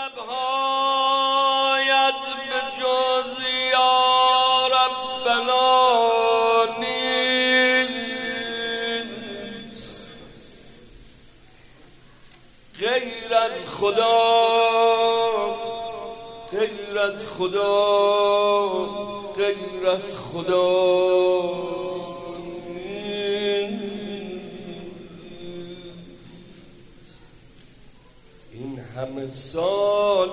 لبهایت به جز یا ربنا نیست، غیر از خدا، غیر از خدا، غیر از خدا. این همه سال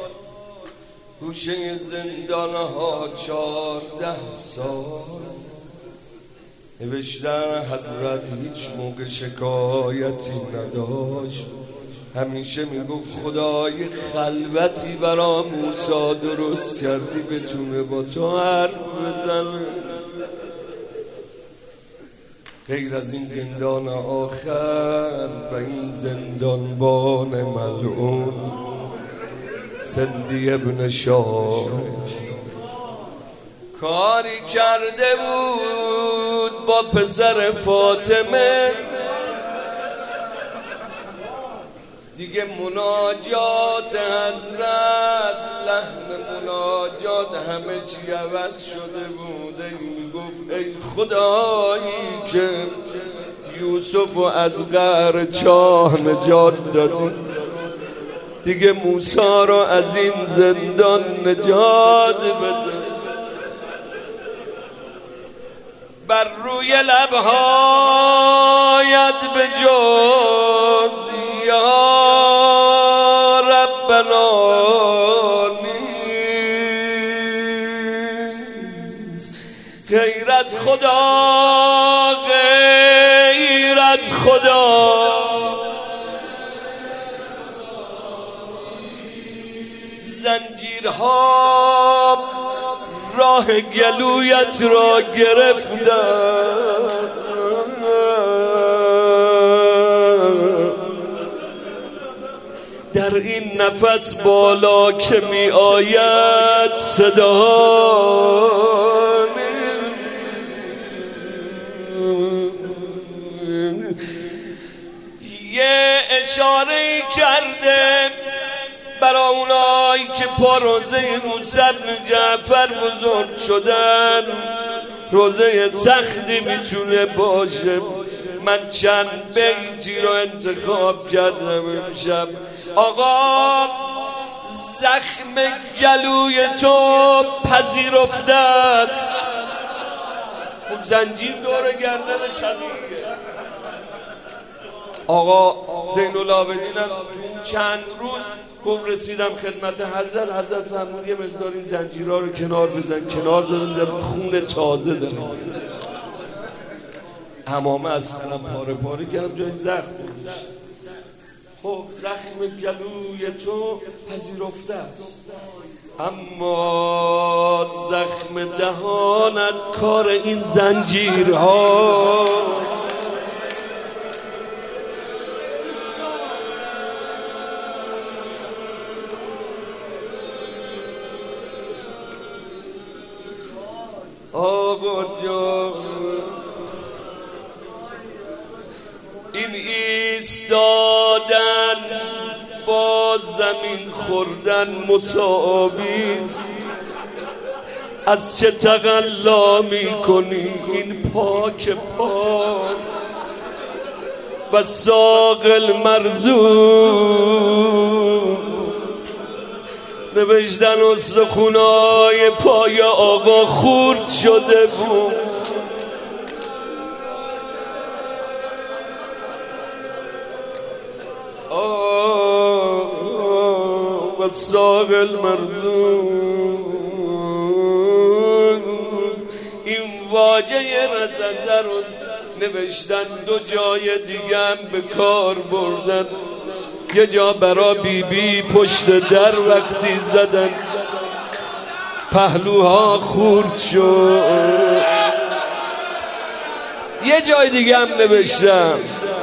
گوشه زندانها 14 سال نوشتن حضرت هیچ موقع شکایتی نداشت، همیشه میگفت خدای خلوتی برا موسی درست کردی بتونه با تو حرف بزنه. غیر از این زندان آخر و این زندانبان ملعون سندی ابن شاه کاری کرده بود با پسر فاطمه، دیگه مناجات حضرت، لحن مناجات همه چی عوض شده بود. میگفت ای خدایی که یوسف از قعر چاه نجات دادی، دیگه موسی رو از این زندان نجات بده. بر روی لبهایت به جز یا ربنا نیست، غیر از خدا، غیر از خدا. زنجیرها راه گلویت را گرفتن، در این نفس بالا که می آید صدا یه اشاره کرده برای اونایی که پا روزه موسی بن جعفر بزرگ شدن. روزه سختی میتونه باشه. من چند بیتی رو انتخاب کردم امشب. آقا زخم گلوی تو پذیرفته است، اون زنجیر دور گردن طبیعیه. آقا زین العابدین چند روز گفت رسیدم خدمت حضرت، حضرت فرمود یه مقدار این زنجیرها رو کنار بزن. کنار زدم، خون تازه دارم، حمامه از سرم پاره پاره کردم، جای زخم گذاشتم. خب زخم گلوی تو پذیرفته است، اما زخم دهانت کار این زنجیرها. آقا جان این ایستادن با زمین خوردن مساویست. از چه تقلا میکنی این پاک پاک و ساق المرزوق. نوشتن استخونای پای آقا خورد شده بود. و ساق المرزوق. این واژه رززه رو نوشتن دو جای دیگه هم به کار بردن. یه جا برا بیبی پشت در وقتی زدن پهلوها خورد شد. یه جای دیگه هم نوشتم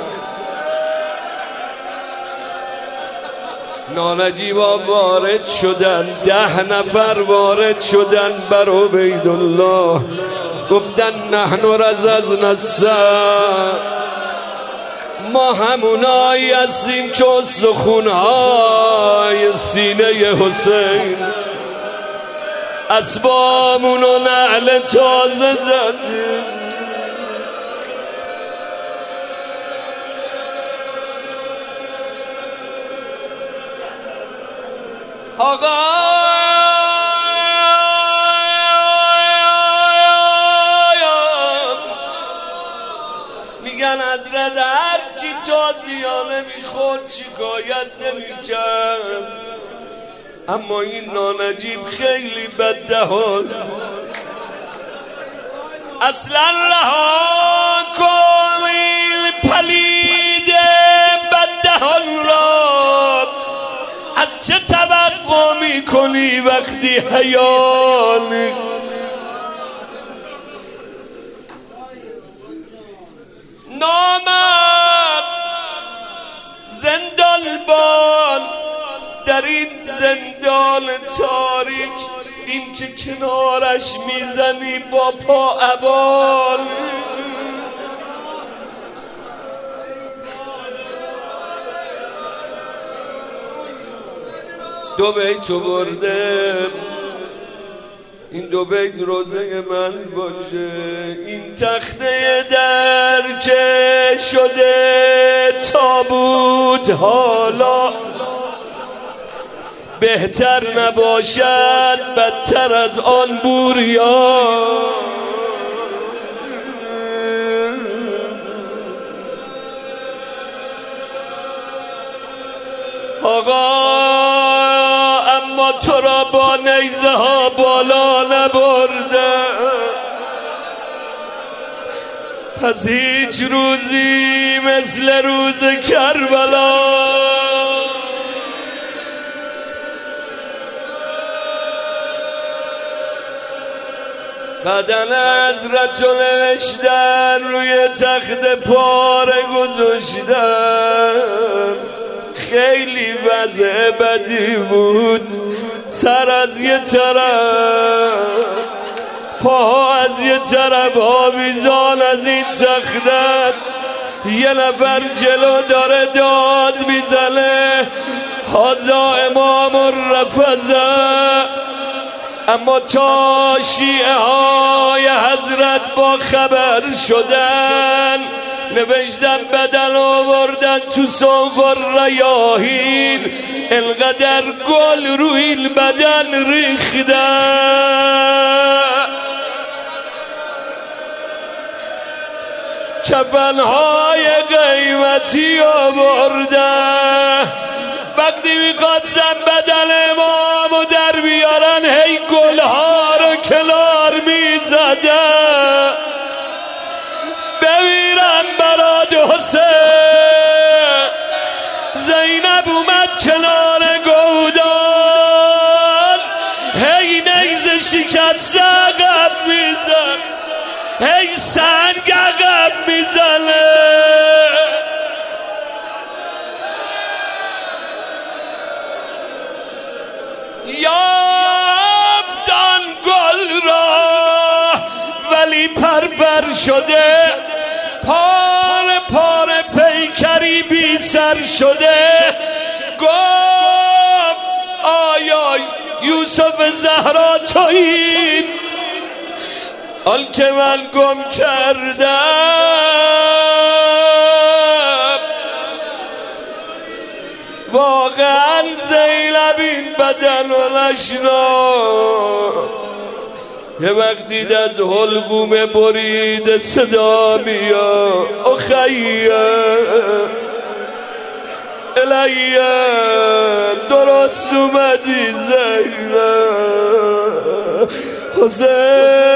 نانجیبا وارد شدن، 10 نفر وارد شدن بر عبیدالله، گفتن نحن رززنا السر، ما همونایی هستیم که استخونهای سینه حسین اسبامون و نعل تازه زدیم آقا میگن حضرت هرچی تازیانه میخورد شکایت نمیکرد، اما این نانجیب خیلی بددهان. اصلا رها کن این پلید بددهان را، از چه توقع میکنی وقتی حیا نیست؟ نامرد زندان بال در این زندان تاریک، این که کنارش میزنی با پا عبال. دو بیت برده، این دو بیت روزه من باشه. این تخته در که شده تابوت حالا، بهتر نباشد بدتر از آن بوریا. آقا اما تو را با نیزه ها بالا نبرده، پس هیچ روزی مثل روز کربلا. بدن حضرت رو نوشتن روی تخت پاره گذاشتن، خیلی وضع بدی بود. سر از یه طرف، پاها از یه طرف، آویزان از این تختت. یه نفر جلو داره داد میزنه هذا امام الرفضه، اما تا شیعه های حضرت با خبر شدن نوشتن بدن آوردن تو سوق الریاحین، انقدر گل روی این بدن ریختن، کفنهای قیمتی آوردن. وقتی میخواستن بدن امامو در بیارن هی گلها رو کنار میزدن. بمیرم برات حسین، زینب اومد کنار گودال، هی نیزه شکسته عقب میزن، هی سنگ عقب میزنه. یافتن گل را ولی پرپر شده، پاره پاره پیکری بی سر شده. گفت آیا یوسف زهرا تویی آن که من گم کردم؟ واقعا زینب این بدن و نشناخت. یه وقت دید از حلقوم برید صدا میاد اخیه الیه، درست اومدی زینب. حسین